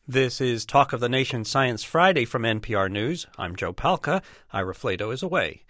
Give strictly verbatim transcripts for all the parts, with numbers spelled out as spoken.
This is Talk of the Nation Science Friday from N P R News. I'm Joe Palca. Ira Flato is away.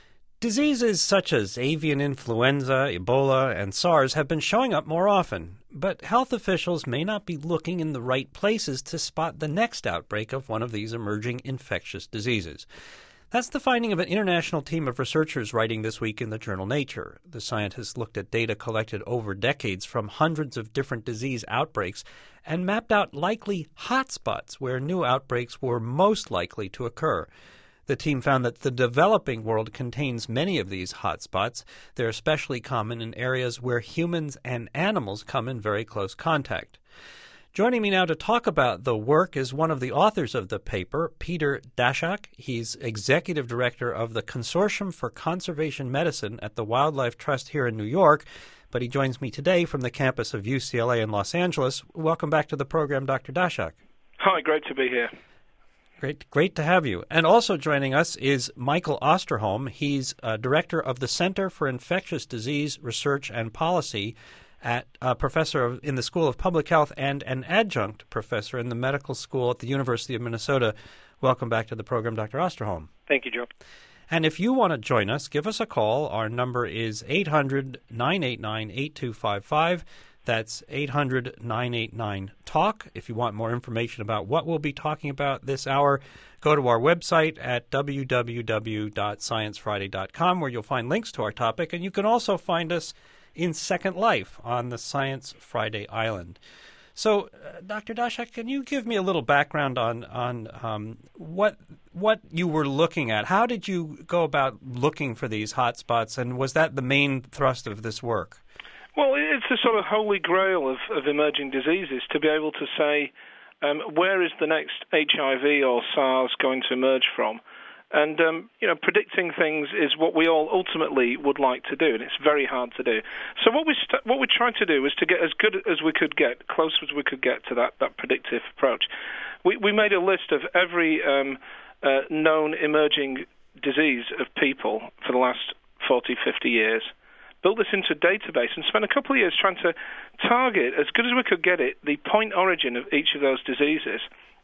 Diseases such as avian influenza, Ebola, and SARS have been showing up more often, but health officials may not be looking in the right places to spot the next outbreak of one of these emerging infectious diseases. That's the finding of an international team of researchers writing this week in the journal Nature. The scientists looked at data collected over decades from hundreds of different disease outbreaks and mapped out likely hotspots where new outbreaks were most likely to occur. The team found that the developing world contains many of these hotspots. They're especially common in areas where humans and animals come in very close contact. Joining me now to talk about the work is one of the authors of the paper, Peter Daszak. He's executive director of the Consortium for Conservation Medicine at the Wildlife Trust here in New York, but he joins me today from the campus of U C L A in Los Angeles. Welcome back to the program, Doctor Daszak. Hi, great to be here. Great, great to have you. And also joining us is Michael Osterholm. He's uh, director of the Center for Infectious Disease Research and Policy at a professor of, in the School of Public Health and an adjunct professor in the medical school at the University of Minnesota. Welcome back to the program, Doctor Osterholm. Thank you, Joe. And if you want to join us, give us a call. Our number is eight hundred, nine eight nine, eight two five five. That's eight hundred, nine eight nine, TALK. If you want more information about what we'll be talking about this hour, go to our website at w w w dot science friday dot com, where you'll find links to our topic. And you can also find us in Second Life on the Science Friday Island. So, uh, Doctor Daszak, can you give me a little background on on um, what what you were looking at? How did you go about looking for these hotspots, and was that the main thrust of this work? Well, it's the sort of holy grail of, of emerging diseases to be able to say um, where is the next H I V or SARS going to emerge from. And, um, you know, predicting things is what we all ultimately would like to do, and it's very hard to do. So what we st- what we tried to do was to get as good as we could get, close as we could get to that, that predictive approach. We, we made a list of every um, uh, known emerging disease of people for the last forty, fifty years, built this into a database, and spent a couple of years trying to target, as good as we could get it, the point origin of each of those diseases.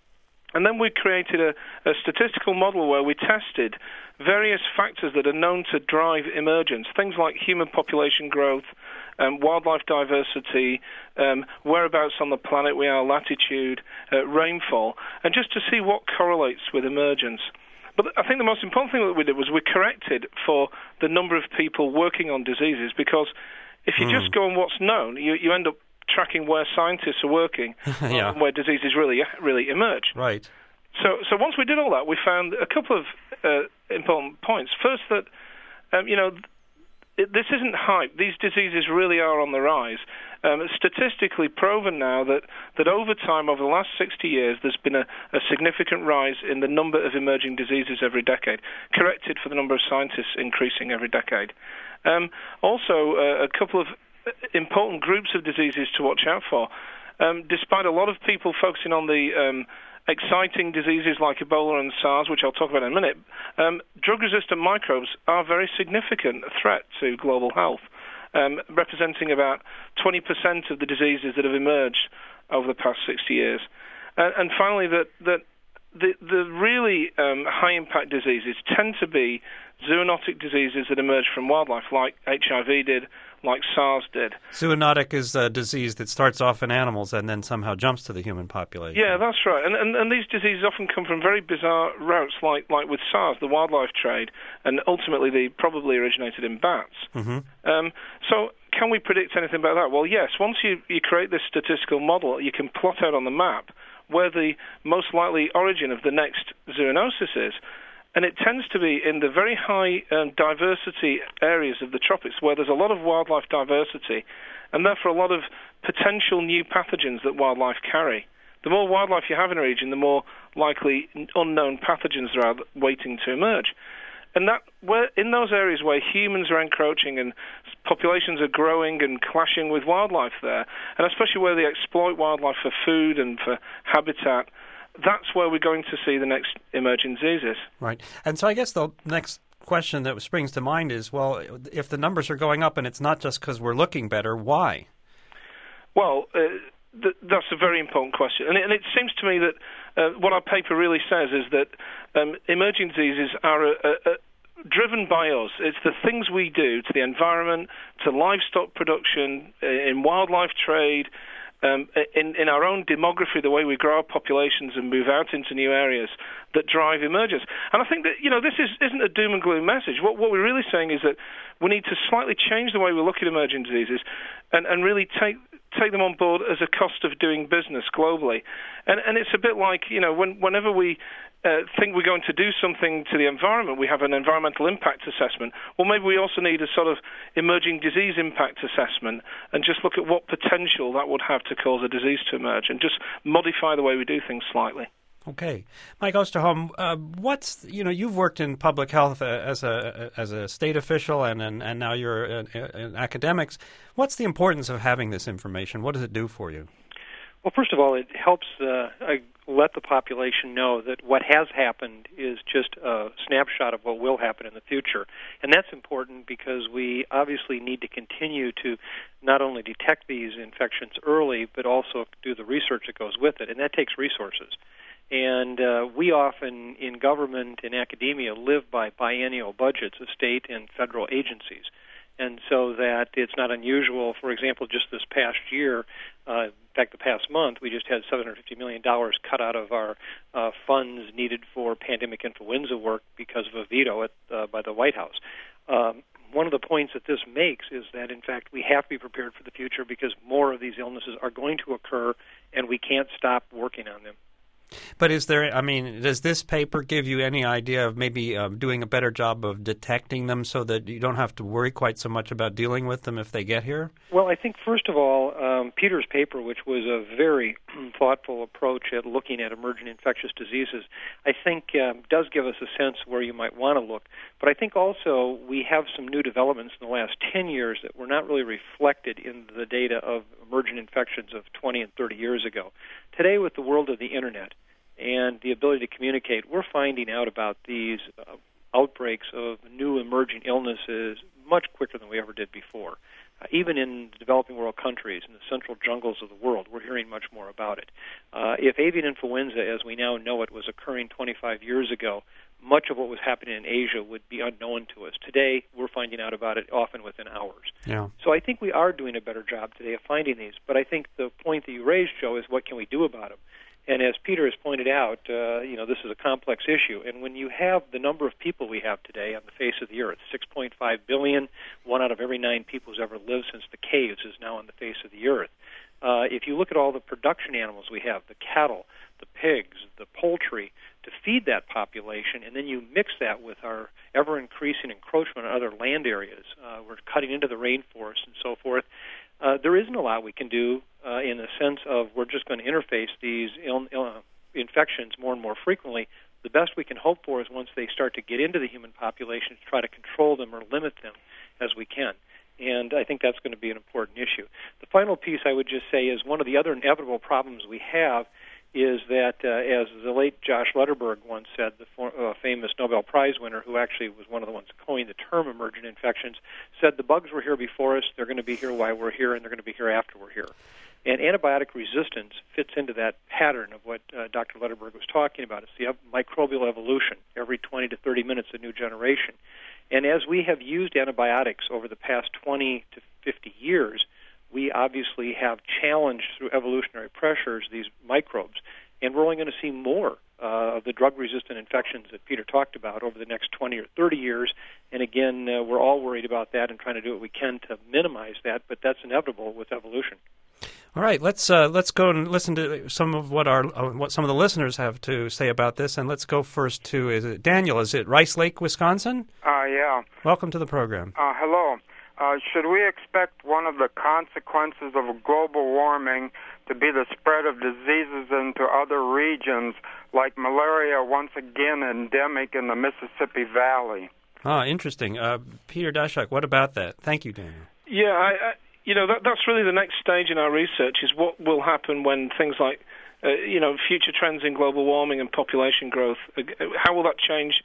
And then we created a, a statistical model where we tested various factors that are known to drive emergence, things like human population growth, um, wildlife diversity, um, whereabouts on the planet we are, latitude, uh, rainfall, and just to see what correlates with emergence. But I think the most important thing that we did was we corrected for the number of people working on diseases, because if you mm. just go on what's known, you, you end up tracking where scientists are working yeah. and where diseases really really emerge. Right. So so once we did all that, we found a couple of uh, important points. First, that um, you know it, this isn't hype. These diseases really are on the rise. Um, it's statistically proven now that, that over time, over the last sixty years, there's been a, a significant rise in the number of emerging diseases every decade, corrected for the number of scientists increasing every decade. Um, also, uh, a couple of important groups of diseases to watch out for. Um, despite a lot of people focusing on the um, exciting diseases like Ebola and SARS, which I'll talk about in a minute, um, drug-resistant microbes are a very significant threat to global health, um, representing about twenty percent of the diseases that have emerged over the past sixty years. Uh, and finally, that, that the, the really um, high-impact diseases tend to be zoonotic diseases that emerge from wildlife, like H I V did, like SARS did. Zoonotic is a disease that starts off in animals and then somehow jumps to the human population. Yeah, that's right. And, and, and these diseases often come from very bizarre routes, like, like with SARS, the wildlife trade, and ultimately they probably originated in bats. Mm-hmm. Um, so can we predict anything about that? Well, yes. Once you, you create this statistical model, you can plot out on the map where the most likely origin of the next zoonosis is. And it tends to be in the very high um, diversity areas of the tropics, where there's a lot of wildlife diversity, and therefore a lot of potential new pathogens that wildlife carry. The more wildlife you have in a region, the more likely unknown pathogens there are waiting to emerge. And that, where, in those areas where humans are encroaching and populations are growing and clashing with wildlife there, and especially where they exploit wildlife for food and for habitat, that's where we're going to see the next emerging diseases. Right. And so I guess the next question that springs to mind is, well, if the numbers are going up and it's not just because we're looking better, why? Well, uh, th- that's a very important question. And it, and it seems to me that uh, what our paper really says is that um, emerging diseases are a, a, a driven by us. It's the things we do to the environment, to livestock production, in wildlife trade, um, in, in our own demography, the way we grow our populations and move out into new areas that drive emergence. And I think that, you know, this is, isn't a doom and gloom message. What, what we're really saying is that we need to slightly change the way we look at emerging diseases and, and really take take them on board as a cost of doing business globally. And, and it's a bit like, you know, when, whenever we uh, think we're going to do something to the environment, we have an environmental impact assessment. Well, maybe we also need a sort of emerging disease impact assessment and just look at what potential that would have to cause a disease to emerge and just modify the way we do things slightly. Okay, Mike Osterholm, uh, what's you know you've worked in public health uh, as a as a state official and and, and now you're in, in academics. What's the importance of having this information? What does it do for you? Well, first of all, it helps uh, let the population know that what has happened is just a snapshot of what will happen in the future, and that's important because we obviously need to continue to not only detect these infections early, but also do the research that goes with it, and that takes resources. And uh, we often, in government and academia, live by biennial budgets of state and federal agencies. And so that it's not unusual, for example, just this past year, uh, in fact, the past month, we just had seven hundred fifty million dollars cut out of our uh, funds needed for pandemic influenza work because of a veto at, uh, by the White House. Um, one of the points that this makes is that, in fact, we have to be prepared for the future because more of these illnesses are going to occur, and we can't stop working on them. But is there, I mean, does this paper give you any idea of maybe uh, doing a better job of detecting them so that you don't have to worry quite so much about dealing with them if they get here? Well, I think, first of all, um, Peter's paper, which was a very thoughtful approach at looking at emergent infectious diseases, I think um, does give us a sense where you might want to look. But I think also we have some new developments in the last ten years that were not really reflected in the data of emergent infections of twenty and thirty years ago. Today, with the world of the Internet and the ability to communicate, we're finding out about these uh, outbreaks of new emerging illnesses much quicker than we ever did before. Uh, even in developing world countries, in the central jungles of the world, we're hearing much more about it. Uh, if avian influenza, as we now know it, was occurring twenty-five years ago, much of what was happening in Asia would be unknown to us. Today, we're finding out about it often within hours. Yeah. So I think we are doing a better job today of finding these. But I think the point that you raised, Joe, is what can we do about them? And as Peter has pointed out, uh, you know, this is a complex issue. And when you have the number of people we have today on the face of the earth, six point five billion, one out of every nine people who's ever lived since the caves is now on the face of the earth. Uh, if you look at all the production animals we have, the cattle, the pigs, the poultry, to feed that population, and then you mix that with our ever-increasing encroachment on other land areas, uh, we're cutting into the rainforest and so forth, Uh, there isn't a lot we can do uh, in the sense of we're just going to interface these Ill, Ill, infections more and more frequently. The best we can hope for is once they start to get into the human population to try to control them or limit them as we can. And I think that's going to be an important issue. The final piece I would just say is one of the other inevitable problems we have is that, uh, as the late Josh Lederberg once said, the for, uh, famous Nobel Prize winner, who actually was one of the ones who coined the term emergent infections, said the bugs were here before us, they're going to be here while we're here, and they're going to be here after we're here. And antibiotic resistance fits into that pattern of what uh, Doctor Lederberg was talking about. It's the microbial evolution. Every twenty to thirty minutes, a new generation. And as we have used antibiotics over the past twenty to fifty years, we obviously have challenged through evolutionary pressures these microbes, and we're only going to see more uh, of the drug-resistant infections that Peter talked about over the next twenty or thirty years. And again, uh, we're all worried about that and trying to do what we can to minimize that, but that's inevitable with evolution. All right, let's uh, let's go and listen to some of what our uh, what some of the listeners have to say about this, and let's go first to is it Daniel? Is it Rice Lake, Wisconsin? Uh, yeah. Welcome to the program. Uh, hello. Uh, should we expect one of the consequences of global warming to be the spread of diseases into other regions, like malaria once again endemic in the Mississippi Valley? Ah, interesting. Uh, Peter Daszak, what about that? Thank you, Daniel. Yeah, I, I, you know, that, that's really the next stage in our research is what will happen when things like, uh, you know, future trends in global warming and population growth, uh, how will that change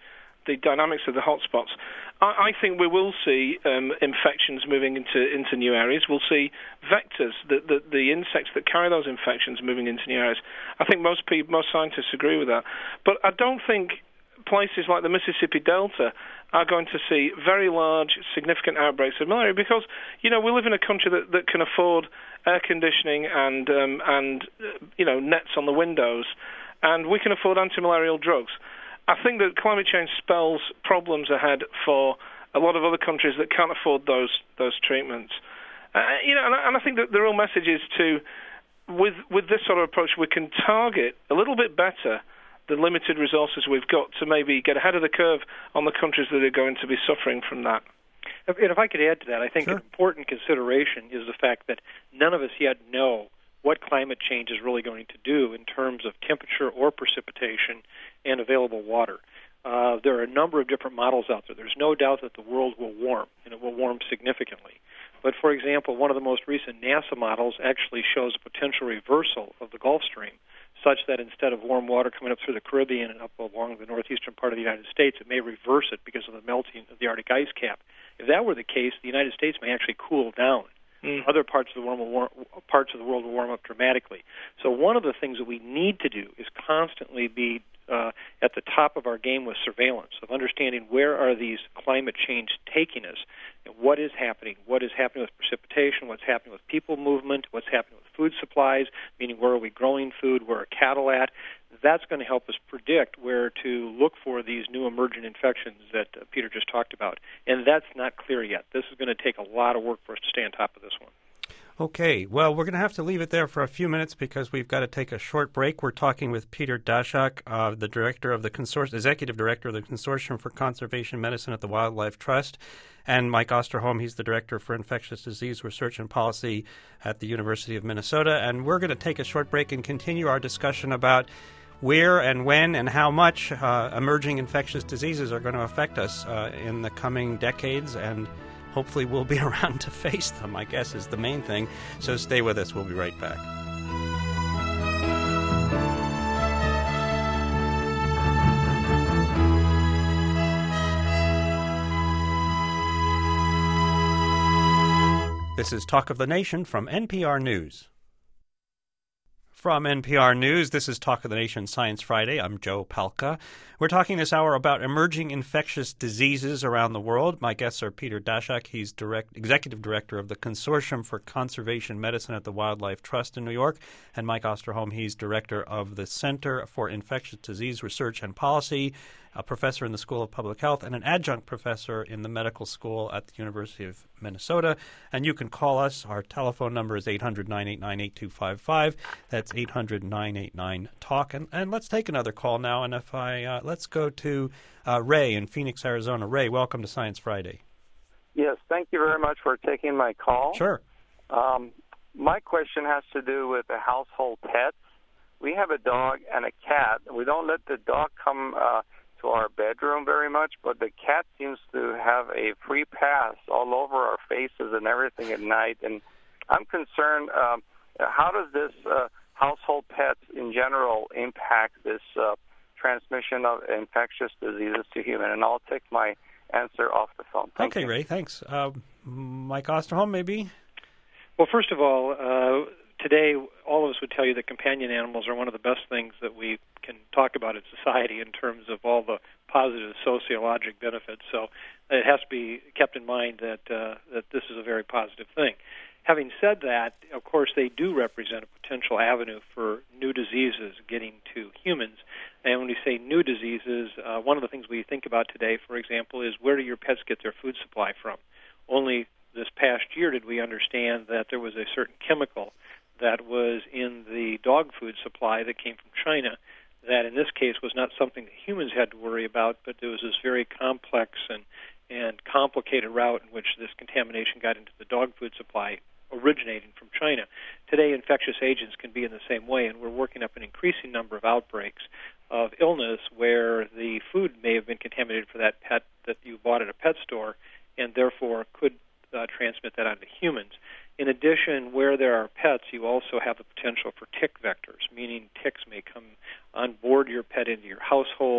the dynamics of the hotspots, I, I think we will see um, infections moving into, into new areas. We'll see vectors, the, the, the insects that carry those infections moving into new areas. I think most people, most scientists agree with that. But I don't think places like the Mississippi Delta are going to see very large, significant outbreaks of malaria because, you know, we live in a country that, that can afford air conditioning and, um, and uh, you know, nets on the windows, and we can afford anti-malarial drugs. I think that climate change spells problems ahead for a lot of other countries that can't afford those those treatments. Uh, you know, and I, and I think that the real message is to, with with this sort of approach, we can target a little bit better the limited resources we've got to maybe get ahead of the curve on the countries that are going to be suffering from that. And if I could add to that, I think sure. an important consideration is the fact that none of us yet know what climate change is really going to do in terms of temperature or precipitation and available water. Uh, there are a number of different models out there. There's no doubt that the world will warm, and it will warm significantly. But, for example, one of the most recent NASA models actually shows a potential reversal of the Gulf Stream, such that instead of warm water coming up through the Caribbean and up along the northeastern part of the United States, it may reverse it because of the melting of the Arctic ice cap. If that were the case, the United States may actually cool down. Mm. Other parts of the world will warm, parts of the world will warm up dramatically. So one of the things that we need to do is constantly be uh, at the top of our game with surveillance, of understanding where are these climate change taking us, and what is happening, what is happening with precipitation, what's happening with people movement, what's happening with food supplies, meaning where are we growing food, where are cattle at. That's going to help us predict where to look for these new emergent infections that uh, Peter just talked about. And that's not clear yet. This is going to take a lot of work for us to stay on top of this one. Okay, well, we're going to have to leave it there for a few minutes because we've got to take a short break. We're talking with Peter Daszak, uh, the director of the consortium, executive director of the Consortium for Conservation Medicine at the Wildlife Trust, and Mike Osterholm. He's the director for infectious disease research and policy at the University of Minnesota. And we're going to take a short break and continue our discussion about where and when and how much uh, emerging infectious diseases are going to affect us uh, in the coming decades, and hopefully we'll be around to face them, I guess, is the main thing. So stay with us. We'll be right back. This is Talk of the Nation from N P R News. From N P R News, this is Talk of the Nation Science Friday. I'm Joe Palca. We're talking this hour about emerging infectious diseases around the world. My guests are Peter Daszak. He's direct, executive director of the Consortium for Conservation Medicine at the Wildlife Trust in New York, and Mike Osterholm. He's director of the Center for Infectious Disease Research and Policy, a professor in the School of Public Health, and an adjunct professor in the medical school at the University of Minnesota. And you can call us. Our telephone number is eight hundred, nine eight nine, eight two five five. That's eight hundred, nine eight nine, talk. And, and let's take another call now. And if I uh, let's go to uh, Ray in Phoenix, Arizona. Ray, welcome to Science Friday. Yes, thank you very much for taking my call. Sure. Um, my question has to do with the household pets. We have a dog and a cat. We don't let the dog come uh, to our bedroom very much, but the cat seems to have a free pass all over our faces and everything at night. And I'm concerned, um, how does this uh, household pets in general impact this uh, transmission of infectious diseases to human? And I'll take my answer off the phone. Thank okay, you. Ray, thanks. Uh, Mike Osterholm, maybe? Well, first of all, uh, today all of us would tell you that companion animals are one of the best things that we can talk about in society in terms of all the positive sociologic benefits. So it has to be kept in mind that uh, that this is a very positive thing. Having said that, of course, they do represent a potential avenue for new diseases getting to humans. And when we say new diseases, uh, one of the things we think about today, for example, is where do your pets get their food supply from? Only this past year did we understand that there was a certain chemical that was in the dog food supply that came from China that in this case was not something that humans had to worry about, but there was this very complex and, and complicated route in which this contamination got into the dog food supply originating from China. Today, infectious agents can be in the same way, and we're working up an increasing number of outbreaks of illness where the food may have been contaminated for that pet that you bought at a pet store and therefore could uh, transmit that onto humans. In addition, where there are pets, you also have the potential for tick vectors, meaning ticks may come on board your pet into your household.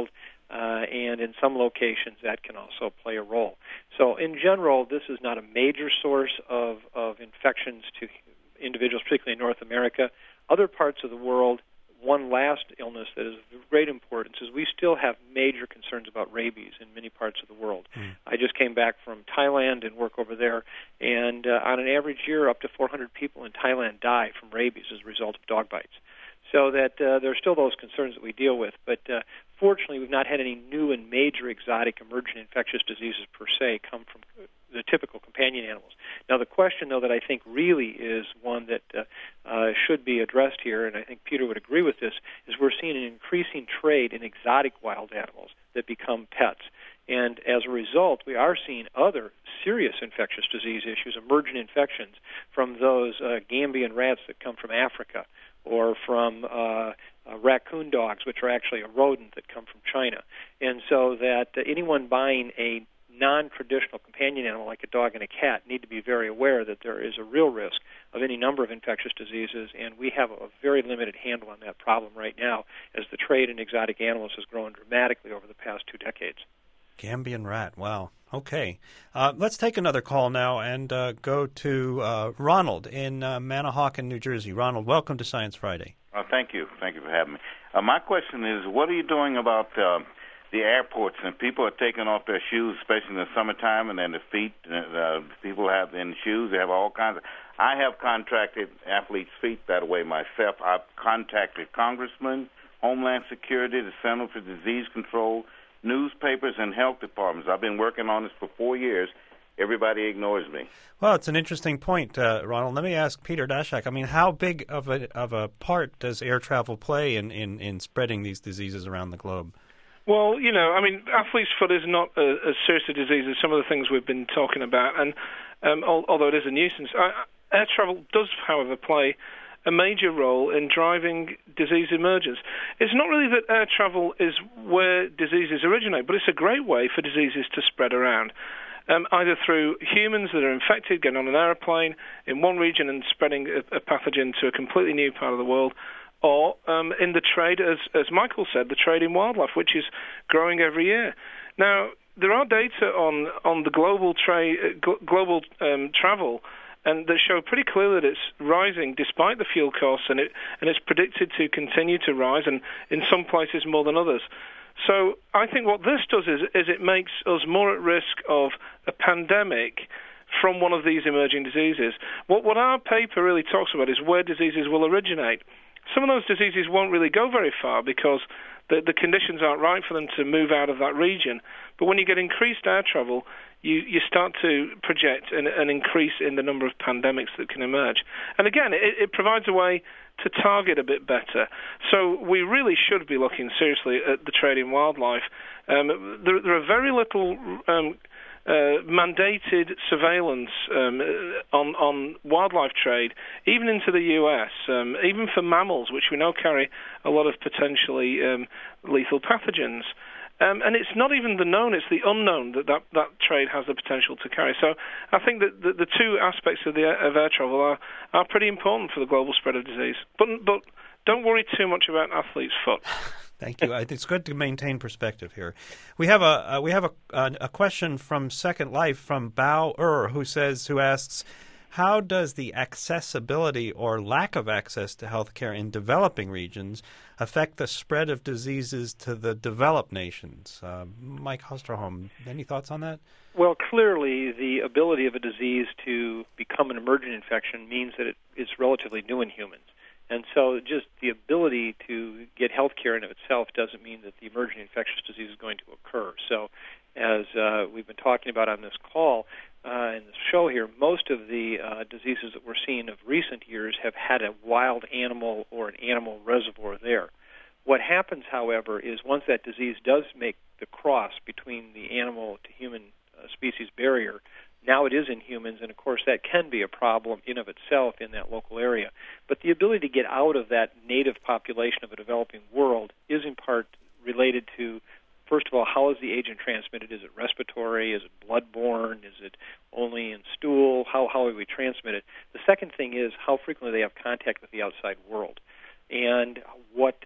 Uh, and in some locations, that can also play a role. So in general, this is not a major source of, of infections to individuals, particularly in North America. Other parts of the world, one last illness that is of great importance is we still have major concerns about rabies in many parts of the world. Mm. I just came back from Thailand and work over there, and uh, on an average year, up to four hundred people in Thailand die from rabies as a result of dog bites. So that uh, there are still those concerns that we deal with. But uh, fortunately, we've not had any new and major exotic emergent infectious diseases per se come from the typical companion animals. Now, the question, though, that I think really is one that uh, uh, should be addressed here, and I think Peter would agree with this, is we're seeing an increasing trade in exotic wild animals that become pets. And as a result, we are seeing other serious infectious disease issues, emergent infections, from those uh, Gambian rats that come from Africa, or from uh, uh, raccoon dogs, which are actually a rodent that come from China. And so that uh, anyone buying a non-traditional companion animal like a dog and a cat need to be very aware that there is a real risk of any number of infectious diseases, and we have a very limited handle on that problem right now as the trade in exotic animals has grown dramatically over the past two decades. Gambian rat, wow. Okay. Uh, let's take another call now and uh, go to uh, Ronald in uh, Manahawkin, New Jersey. Ronald, welcome to Science Friday. Uh, thank you. Thank you for having me. Uh, my question is, what are you doing about uh, the airports and people are taking off their shoes, especially in the summertime, and then the feet, uh, people have in shoes, they have all kinds of... I have contracted athletes' feet that way myself. I've contacted congressmen, Homeland Security, the Center for Disease Control, newspapers, and health departments. I've been working on this for four years. Everybody ignores me. Well, it's an interesting point, uh, Ronald. Let me ask Peter Daszak. I mean, how big of a of a part does air travel play in, in, in spreading these diseases around the globe? Well, you know, I mean, athlete's foot is not a, as serious a disease as some of the things we've been talking about, and um, al- although it is a nuisance, I, air travel does, however, play a major role in driving disease emergence. It's not really that air travel is where diseases originate, but it's a great way for diseases to spread around, um, either through humans that are infected, getting on an airplane in one region and spreading a, a pathogen to a completely new part of the world, or um, in the trade, as, as Michael said, the trade in wildlife, which is growing every year. Now, there are data on, on the global, trade, uh, global um, travel and they show pretty clearly that it's rising despite the fuel costs, and it and it's predicted to continue to rise, and in some places more than others. So I think what this does is, is it makes us more at risk of a pandemic from one of these emerging diseases. What, what our paper really talks about is where diseases will originate. Some of those diseases won't really go very far because the, the conditions aren't right for them to move out of that region. But when you get increased air travel, you, you start to project an, an increase in the number of pandemics that can emerge. And again, it, it provides a way to target a bit better. So we really should be looking seriously at the trade in wildlife. Um, there, there are very little um, uh, mandated surveillance um, on, on wildlife trade, even into the U S, um, even for mammals, which we know carry a lot of potentially um, lethal pathogens. Um, and it's not even the known, it's the unknown that, that that trade has the potential to carry. So I think that the, the two aspects of, the, of air travel are, are pretty important for the global spread of disease. But, but don't worry too much about athlete's foot. Thank you. It's good to maintain perspective here. We have a uh, we have a, a a question from Second Life from Bao Er, who says who asks, how does the accessibility or lack of access to healthcare in developing regions affect the spread of diseases to the developed nations? Uh, Mike Osterholm, any thoughts on that? Well, clearly the ability of a disease to become an emergent infection means that it is relatively new in humans. And so just the ability to get health care in of itself doesn't mean that the emergent infectious disease is going to occur. So as uh, we've been talking about on this call, uh, in the show here, most of the uh, diseases that we're seeing of recent years have had a wild animal or an animal reservoir there. What happens, however, is once that disease does make the cross between the animal to human uh, species barrier, now it is in humans, and of course that can be a problem in of itself in that local area. But the ability to get out of that native population of a developing world is in part related to, first of all, how is the agent transmitted? Is it respiratory? Is it bloodborne? Is it only in stool? How how do we transmit it? The second thing is how frequently they have contact with the outside world. And what what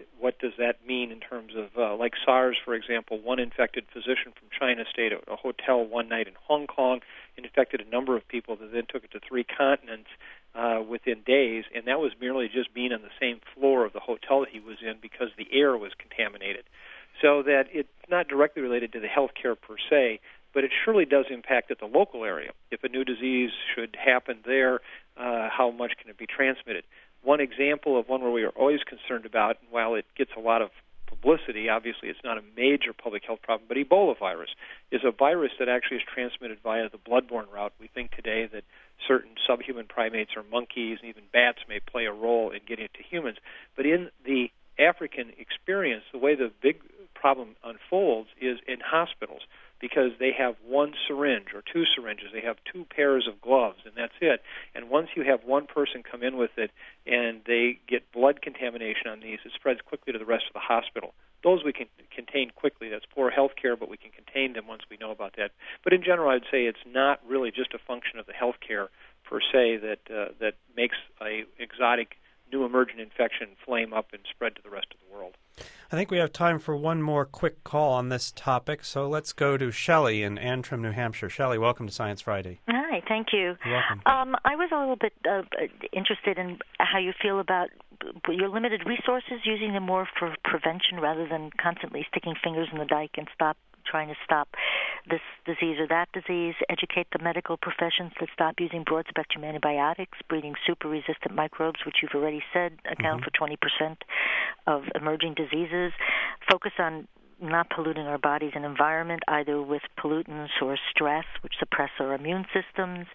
does that mean in terms of, uh, like SARS, for example, one infected physician from China stayed at a hotel one night in Hong Kong, infected a number of people that then took it to three continents uh, within days, and that was merely just being on the same floor of the hotel that he was in because the air was contaminated. So that it's not directly related to the healthcare per se, but it surely does impact at the local area. If a new disease should happen there, uh, how much can it be transmitted? One example of one where we are always concerned about, and while it gets a lot of publicity, obviously it's not a major public health problem, but Ebola virus is a virus that actually is transmitted via the bloodborne route. We think today that certain subhuman primates or monkeys and even bats may play a role in getting it to humans. But in the African experience, the way the big problem unfolds is in hospitals, because they have one syringe or two syringes. They have two pairs of gloves, and that's it. And once you have one person come in with it and they get blood contamination on these, it spreads quickly to the rest of the hospital. Those we can contain quickly. That's poor health care, but we can contain them once we know about that. But in general, I'd say it's not really just a function of the health care per se that uh, that makes a exotic new emergent infection flame up and spread to the rest of the world. I think we have time for one more quick call on this topic, so let's go to Shelley in Antrim, New Hampshire. Shelley, welcome to Science Friday. Hi, thank you. You're welcome. Um, I was a little bit uh, interested in how you feel about your limited resources, using them more for prevention rather than constantly sticking fingers in the dike and stop trying to stop this disease or that disease, educate the medical professions to stop using broad-spectrum antibiotics, breeding super-resistant microbes, which you've already said account mm-hmm. for twenty percent of emerging diseases, focus on not polluting our bodies and environment, either with pollutants or stress, which suppress our immune systems,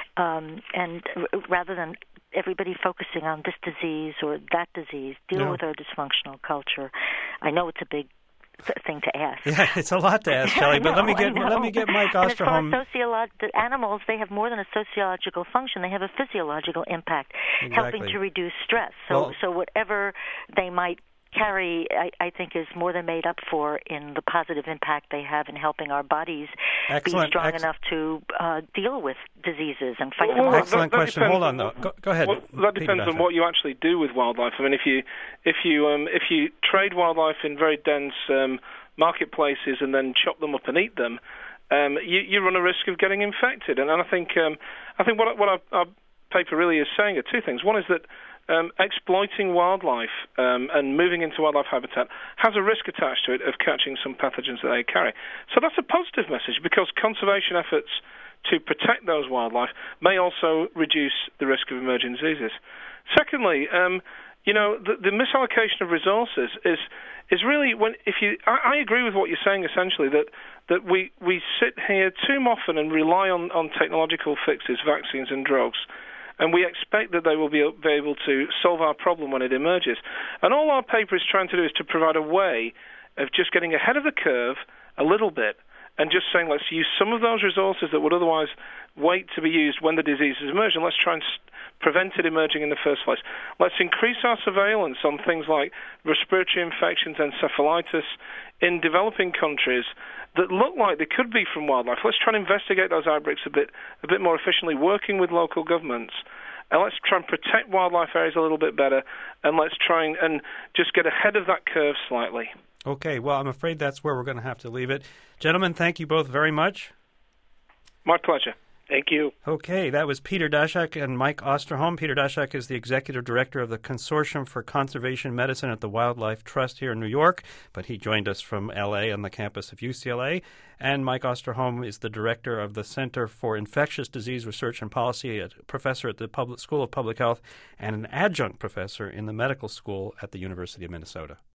um, and r- rather than everybody focusing on this disease or that disease, deal yeah. with our dysfunctional culture. I know it's a big thing to ask. Yeah, it's a lot to ask, Shelley, but know, let me get let me get Mike Osterholm. And as far as sociolo- the animals, they have more than a sociological function; they have a physiological impact, exactly. helping to reduce stress. So, well, so whatever they might carry, I, I think, is more than made up for in the positive impact they have in helping our bodies excellent, be strong ex- enough to uh, deal with diseases and fight well, them well, off. Excellent that, that question. Hold on, though. Go, go ahead. Well, that depends on what you actually do with wildlife. I mean, if you if you um, if you trade wildlife in very dense um, marketplaces and then chop them up and eat them, um, you, you run a risk of getting infected. And, and I think um, I think what what our, our paper really is saying are two things. One is that Um, exploiting wildlife um, and moving into wildlife habitat has a risk attached to it of catching some pathogens that they carry. So that's a positive message, because conservation efforts to protect those wildlife may also reduce the risk of emerging diseases. Secondly, um, you know, the, the misallocation of resources is is really when if you. I, I agree with what you're saying essentially that that we we sit here too often and rely on on technological fixes, vaccines and drugs. And we expect that they will be, be able to solve our problem when it emerges. And all our paper is trying to do is to provide a way of just getting ahead of the curve a little bit and just saying, let's use some of those resources that would otherwise wait to be used when the disease has emerged, and let's try and st- prevent it emerging in the first place. Let's increase our surveillance on things like respiratory infections, encephalitis in developing countries that look like they could be from wildlife. Let's try and investigate those outbreaks a bit a bit more efficiently, working with local governments. And let's try and protect wildlife areas a little bit better, and let's try and, and just get ahead of that curve slightly. Okay, well, I'm afraid that's where we're going to have to leave it. Gentlemen, thank you both very much. My pleasure. Thank you. Okay, that was Peter Daszak and Mike Osterholm. Peter Daszak is the Executive Director of the Consortium for Conservation Medicine at the Wildlife Trust here in New York, but he joined us from L A on the campus of U C L A. And Mike Osterholm is the Director of the Center for Infectious Disease Research and Policy, a professor at the Public School of Public Health, and an adjunct professor in the medical school at the University of Minnesota.